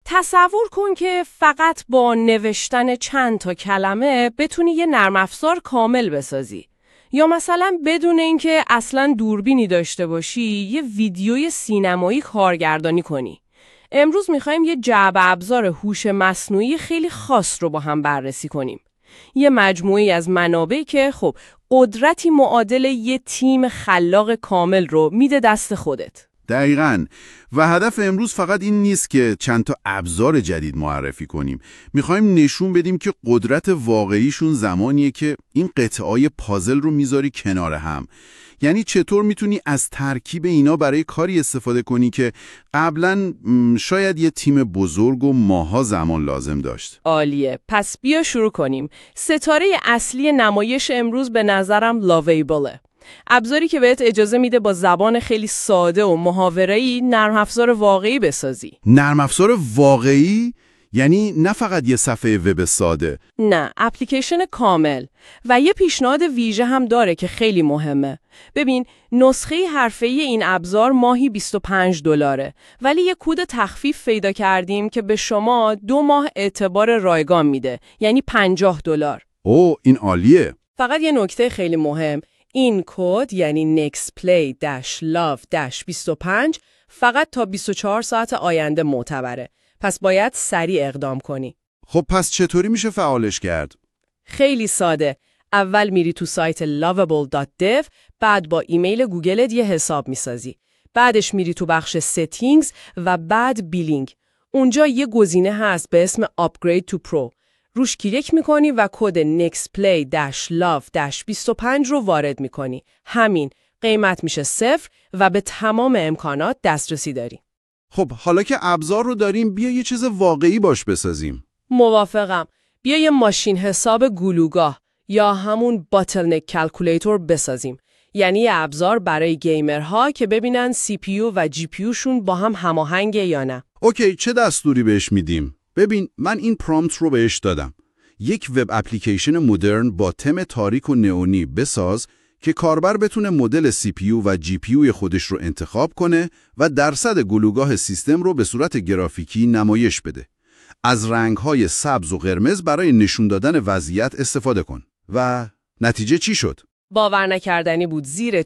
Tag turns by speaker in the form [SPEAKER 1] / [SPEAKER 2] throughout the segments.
[SPEAKER 1] تصور کن که فقط با نوشتن چند تا کلمه بتونی یه نرم افزار کامل بسازی. یا مثلا بدون اینکه اصلاً دوربینی داشته باشی یه ویدیوی سینمایی کارگردانی کنی. امروز میخوایم یه جعبه ابزار هوش مصنوعی خیلی خاص رو با هم بررسی کنیم. یه مجموعی از منابعی که خب قدرتی معادل یه تیم خلاق کامل رو میده دست خودت.
[SPEAKER 2] دقیقاً. و هدف امروز فقط این نیست که چند تا ابزار جدید معرفی کنیم. میخوایم نشون بدیم که قدرت واقعیشون زمانیه که این قطعای پازل رو میذاری کنار هم. یعنی چطور میتونی از ترکیب اینا برای کاری استفاده کنی که قبلاً شاید یه تیم بزرگ و ماها زمان لازم داشت.
[SPEAKER 1] عالیه. پس بیا شروع کنیم. ستاره اصلی نمایش امروز به نظرم لاویبله. ابزاری که بهت اجازه میده با زبان خیلی ساده و محاوره‌ای نرم افزار واقعی بسازی.
[SPEAKER 2] نرم افزار واقعی؟ یعنی نه فقط یه صفحه وب ساده.
[SPEAKER 1] نه، اپلیکیشن کامل. و یه پیشنهاد ویژه هم داره که خیلی مهمه. ببین، نسخه حرفه‌ای این ابزار ماهی $25، ولی یه کد تخفیف پیدا کردیم که به شما 2 ماه اعتبار رایگان میده، یعنی $50.
[SPEAKER 2] اوه، این عالیه.
[SPEAKER 1] فقط یه نکته خیلی مهم، این کد یعنی nextplay-love-25 فقط تا 24 ساعت آینده معتبره. پس باید سریع اقدام کنی.
[SPEAKER 2] خب پس چطوری میشه فعالش کرد؟
[SPEAKER 1] خیلی ساده. اول میری تو سایت lovable.dev، بعد با ایمیل گوگلت یه حساب میسازی. بعدش میری تو بخش settings و بعد بیلینگ. اونجا یه گزینه هست به اسم upgrade to pro. روش کلیک میکنی و کد nextplay-love-25 رو وارد میکنی. همین. قیمت میشه 0 و به تمام امکانات دسترسی داری.
[SPEAKER 2] خب حالا که ابزار رو داریم بیا یه چیز واقعی باش بسازیم.
[SPEAKER 1] موافقم. بیا یه ماشین حساب گلوگاه یا همون باتلنک کلکولیتور بسازیم. یعنی یه ابزار برای گیمرها که ببینن CPU و GPU شون با هم هماهنگه یا نه.
[SPEAKER 2] اوکی، چه دستوری بهش میدیم؟ ببین، من این پرامپت رو بهش دادم. یک وب اپلیکیشن مدرن با تم تاریک و نئونی بساز که کاربر بتونه مدل CPU و GPU خودش رو انتخاب کنه و درصد گلوگاه سیستم رو به صورت گرافیکی نمایش بده. از رنگ‌های سبز و قرمز برای نشون دادن وضعیت استفاده کن. و نتیجه چی شد؟
[SPEAKER 1] باور نکردنی بود. زیر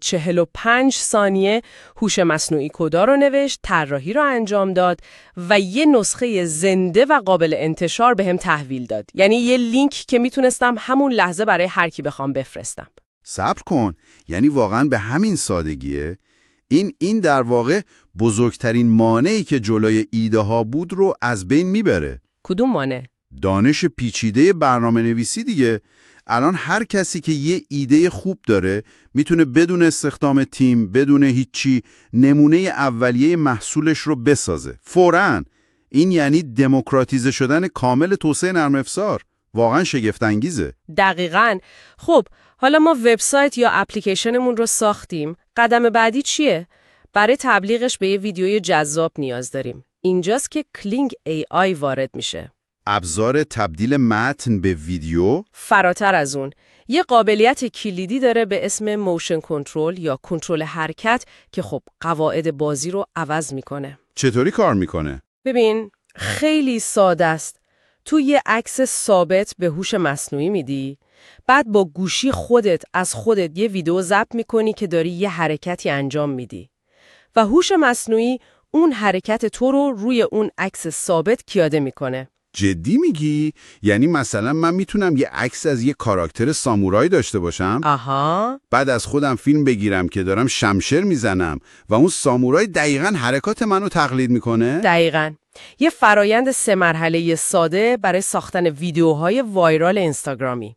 [SPEAKER 1] 45 ثانیه هوش مصنوعی کدا رو نوشت، طراحی رو انجام داد و یه نسخه زنده و قابل انتشار بهم تحویل داد. یعنی یه لینک که میتونستم همون لحظه برای هر کی بخوام بفرستم.
[SPEAKER 2] صبر کن، یعنی واقعا به همین سادگیه؟ این در واقع بزرگترین مانعی که جلوی ایده ها بود رو از بین میبره.
[SPEAKER 1] کدوم مانع؟
[SPEAKER 2] دانش پیچیده برنامه نویسی دیگه. الان هر کسی که یه ایده خوب داره میتونه بدون استخدام تیم، بدون هیچی، نمونه اولیه محصولش رو بسازه. فوراً. این یعنی دموکراتیزه شدن کامل توسعه نرم افزار. واقعا شگفت انگیزه.
[SPEAKER 1] دقیقاً. خب حالا ما وبسایت یا اپلیکیشنمون رو ساختیم. قدم بعدی چیه؟ برای تبلیغش به یه ویدیوی جذاب نیاز داریم. اینجاست که کلینگ AI وارد میشه.
[SPEAKER 2] ابزار تبدیل متن به ویدیو؟
[SPEAKER 1] فراتر از اون، یه قابلیت کلیدی داره به اسم موشن کنترل یا کنترل حرکت که خب قواعد بازی رو عوض میکنه.
[SPEAKER 2] چطوری کار میکنه؟
[SPEAKER 1] ببین، خیلی ساده است. تو یه عکس ثابت به هوش مصنوعی میدی، بعد با گوشی خودت از خودت یه ویدیو ضبط میکنی که داری یه حرکتی انجام میدی و هوش مصنوعی اون حرکت تو رو روی اون عکس ثابت پیاده میکنه.
[SPEAKER 2] جدی میگی؟ یعنی مثلا من میتونم یه عکس از یه کاراکتر سامورایی داشته باشم؟
[SPEAKER 1] آها.
[SPEAKER 2] بعد از خودم فیلم بگیرم که دارم شمشیر میزنم و اون سامورای دقیقاً حرکات منو تقلید میکنه؟
[SPEAKER 1] دقیقاً. یه فرایند 3 مرحله‌ای ساده برای ساختن ویدیوهای وایرال اینستاگرامی.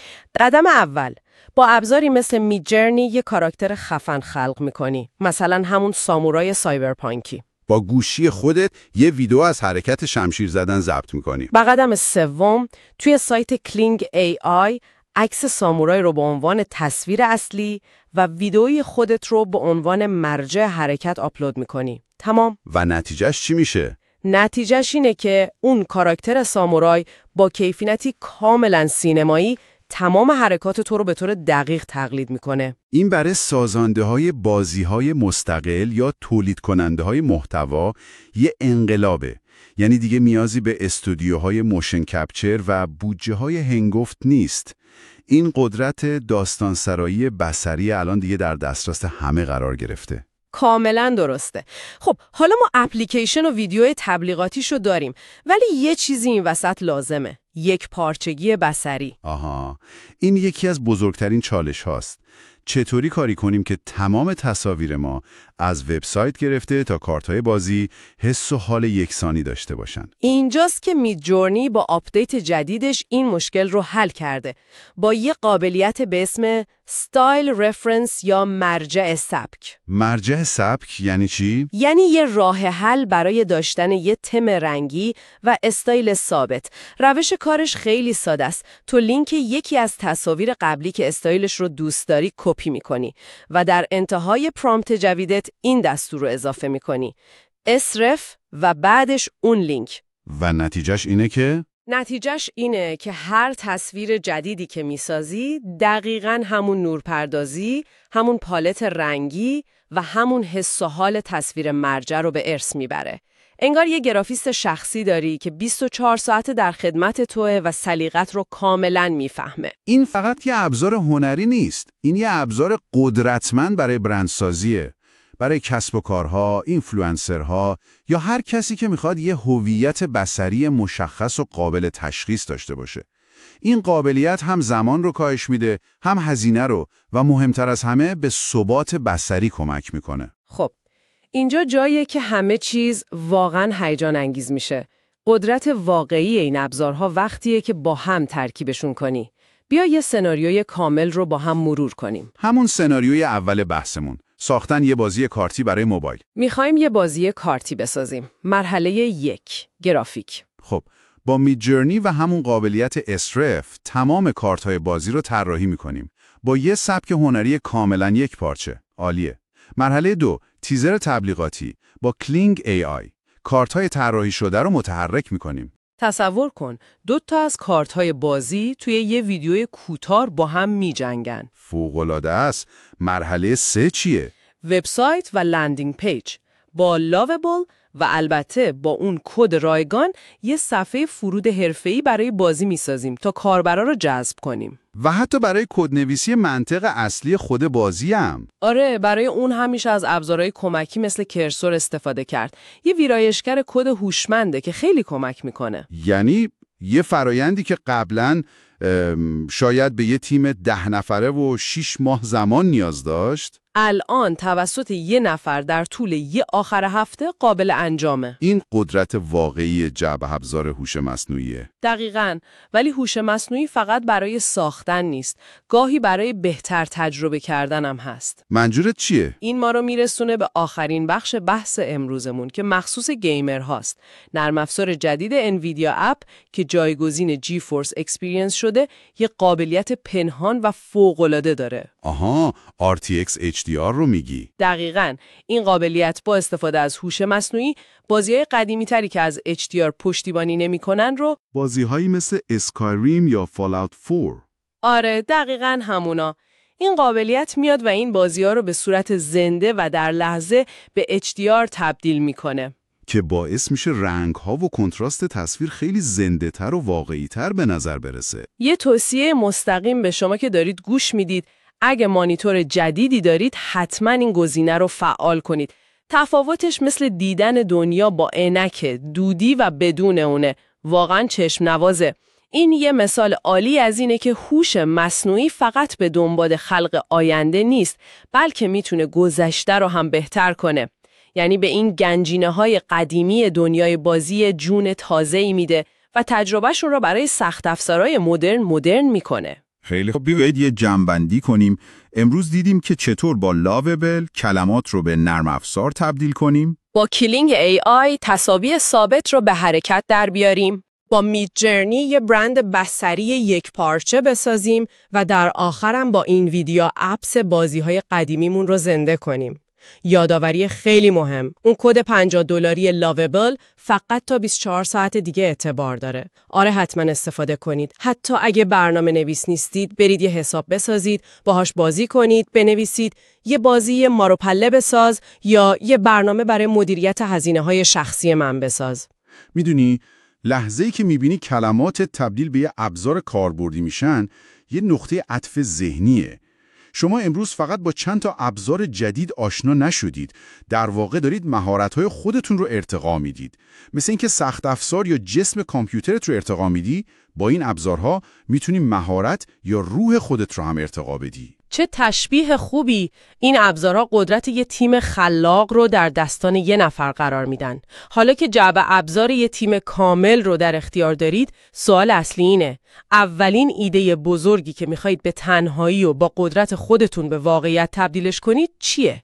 [SPEAKER 1] قدم اول، با ابزاری مثل میدجرنی یه کاراکتر خفن خلق میکنی. مثلا همون سامورای سایبرپانکی.
[SPEAKER 2] با گوشی خودت یه ویدیو از حرکت شمشیر زدن ضبط میکنی.
[SPEAKER 1] و قدم سوم، توی سایت کلینگ AI عکس سامورای رو به عنوان تصویر اصلی و ویدئوی خودت رو به عنوان مرجع حرکت آپلود میکنی. تمام.
[SPEAKER 2] و نتیجهش چی میشه؟
[SPEAKER 1] نتیجهش اینه که اون کاراکتر سامورای با کیفیتی کاملا سینمایی تمام حرکات تو رو به طور دقیق تقلید میکنه.
[SPEAKER 2] این برای سازنده‌های بازی‌های مستقل یا تولید کننده‌های محتوا یه انقلابه. یعنی دیگه نیازی به استودیوهای موشن کپچر و بودجه های هنگفت نیست. این قدرت داستانسرایی بصری الان دیگه در دسترس همه قرار گرفته.
[SPEAKER 1] کاملا درسته. خب حالا ما اپلیکیشن و ویدیو تبلیغاتیشو داریم، ولی یه چیزی این وسط لازمه. یک پارچگی بصری.
[SPEAKER 2] آها، این یکی از بزرگترین چالش هاست. چطوری کاری کنیم که تمام تصاویر ما از وبسایت گرفته تا کارت‌های بازی حس و حال یکسانی داشته باشن؟
[SPEAKER 1] اینجاست که میدجورنی با آپدیت جدیدش این مشکل رو حل کرده. با یه قابلیت به اسم ستایل رفرنس یا مرجع سبک.
[SPEAKER 2] مرجع سبک یعنی چی؟
[SPEAKER 1] یعنی یه راه حل برای داشتن یه تم رنگی و استایل ثابت. روش کارش خیلی ساده است. تو لینک یکی از تصاویر قبلی که استایلش رو دوست داری کپی می‌کنی و در انتهای پرامپت جدیدت این دستور رو اضافه می‌کنی. اسرف و بعدش اون لینک.
[SPEAKER 2] و نتیجهش اینه که
[SPEAKER 1] هر تصویر جدیدی که میسازی دقیقاً همون نورپردازی، همون پالت رنگی و همون حس و حال تصویر مرجع رو به ارث میبره. انگار یه گرافیست شخصی داری که 24 ساعت در خدمت توه و سلیقت رو کاملاً میفهمه.
[SPEAKER 2] این فقط یه ابزار هنری نیست. این یه ابزار قدرتمند برای برندسازیه. برای کسب و کارها، اینفلوئنسرها یا هر کسی که میخواد یه هویت بصری مشخص و قابل تشخیص داشته باشه. این قابلیت هم زمان رو کاهش میده، هم هزینه رو و مهمتر از همه به ثبات بصری کمک میکنه.
[SPEAKER 1] خب، اینجا جاییه که همه چیز واقعاً هیجان انگیز میشه. قدرت واقعی این ابزارها وقتیه که با هم ترکیبشون کنی. بیا یه سناریوی کامل رو با هم مرور کنیم.
[SPEAKER 2] همون سناریوی اول بحثمون. ساختن یه بازی کارتی برای موبایل.
[SPEAKER 1] میخوایم یه بازی کارتی بسازیم. مرحله 1، گرافیک.
[SPEAKER 2] خب، با میدجورنی و همون قابلیت اسرف تمام کارت‌های بازی رو طراحی می‌کنیم. با یه سبک هنری کاملاً یک پارچه. عالیه. مرحله 2، تیزر تبلیغاتی. با کلینگ AI کارت‌های طراحی شده رو متحرک می‌کنیم.
[SPEAKER 1] تصور کن 2 از کارت‌های بازی توی یه ویدیوی کوتاه با هم می‌جنگن.
[SPEAKER 2] فوق‌العاده است. مرحله 3 چیه؟
[SPEAKER 1] وبسایت و لندینگ پیج. با لاوبل و البته با اون کد رایگان یه صفحه فرود حرفه‌ای برای بازی می‌سازیم تا کاربرا رو جذب کنیم.
[SPEAKER 2] و حتی برای کدنویسی منطق اصلی خود بازی هم.
[SPEAKER 1] آره، برای اون همیشه از ابزارهای کمکی مثل کرسور استفاده کرد. یه ویرایشگر کد هوشمنده که خیلی کمک میکنه.
[SPEAKER 2] یعنی یه فرایندی که قبلاً شاید به یه تیم 10 نفره و 6 ماه زمان نیاز داشت،
[SPEAKER 1] الان توسط یه نفر در طول یه آخر هفته قابل انجامه.
[SPEAKER 2] این قدرت واقعی جعبه ابزار هوش مصنوعیه.
[SPEAKER 1] دقیقاً، ولی هوش مصنوعی فقط برای ساختن نیست، گاهی برای بهتر تجربه کردن هم هست.
[SPEAKER 2] منظورت چیه؟
[SPEAKER 1] این ما رو میرسونه به آخرین بخش بحث امروزمون که مخصوص گیمر هاست. نرم افزار جدید انویدیا اپ که جایگزین جی فورس اکسپریانس شده، یه قابلیت پنهان و فوق‌العاده داره.
[SPEAKER 2] آها، RTX HDR رو میگی؟
[SPEAKER 1] دقیقاً. این قابلیت با استفاده از هوش مصنوعی بازی‌های قدیمی تری که از HDR پشتیبانی نمی‌کنن رو،
[SPEAKER 2] بازی‌هایی مثل اسکایریم یا فال‌آوت 4.
[SPEAKER 1] آره، دقیقاً همونا. این قابلیت میاد و این بازی‌ها رو به صورت زنده و در لحظه به HDR تبدیل می‌کنه.
[SPEAKER 2] که باعث میشه رنگ‌ها و کنتراست تصویر خیلی زنده‌تر و واقعی‌تر به نظر برسه.
[SPEAKER 1] یه توصیه مستقیم به شما که دارید گوش میدید، اگه مانیتور جدیدی دارید حتما این گزینه رو فعال کنید. تفاوتش مثل دیدن دنیا با عینک دودی و بدون اونه. واقعا چشم نوازه. این یه مثال عالی از اینه که هوش مصنوعی فقط به دنبال خلق آینده نیست، بلکه میتونه گذشته رو هم بهتر کنه. یعنی به این گنجینه‌های قدیمی دنیای بازی جون تازه‌ای میده و تجربهشون رو برای سخت افزارهای مدرن میکنه.
[SPEAKER 2] خیلی خب، بیایید یه جمع‌بندی کنیم. امروز دیدیم که چطور با لاوبل کلمات رو به نرم افزار تبدیل کنیم،
[SPEAKER 1] با کلینگ AI تصاویر ثابت رو به حرکت در بیاریم، با میدجورنی یه برند بصری یک پارچه بسازیم و در آخرم با این ویدیو اپس بازی‌های قدیمیمون رو زنده کنیم. یادآوری خیلی مهم، اون کد $50 لاوبل فقط تا 24 ساعت دیگه اعتبار داره. آره، حتما استفاده کنید. حتی اگه برنامه نویس نیستید، برید یه حساب بسازید، باهاش بازی کنید، بنویسید، یه بازی ماروپله بساز یا یه برنامه برای مدیریت هزینه‌های شخصی من بساز.
[SPEAKER 2] میدونی لحظه‌ای که میبینی کلمات تبدیل به یه ابزار کاربردی میشن، یه نقطه عطف ذهنیه. شما امروز فقط با چند تا ابزار جدید آشنا نشدید، در واقع دارید مهارت‌های خودتون رو ارتقا میدید. مثل اینکه سخت افزار یا جسم کامپیوترت رو ارتقا میدی، با این ابزارها میتونی مهارت یا روح خودت رو هم ارتقا بدی.
[SPEAKER 1] چه تشبیه خوبی! این ابزارها قدرت یه تیم خلاق رو در دستان یه نفر قرار میدن. حالا که جعبه ابزار یه تیم کامل رو در اختیار دارید، سوال اصلی اینه: اولین ایده بزرگی که میخواید به تنهایی و با قدرت خودتون به واقعیت تبدیلش کنید چیه؟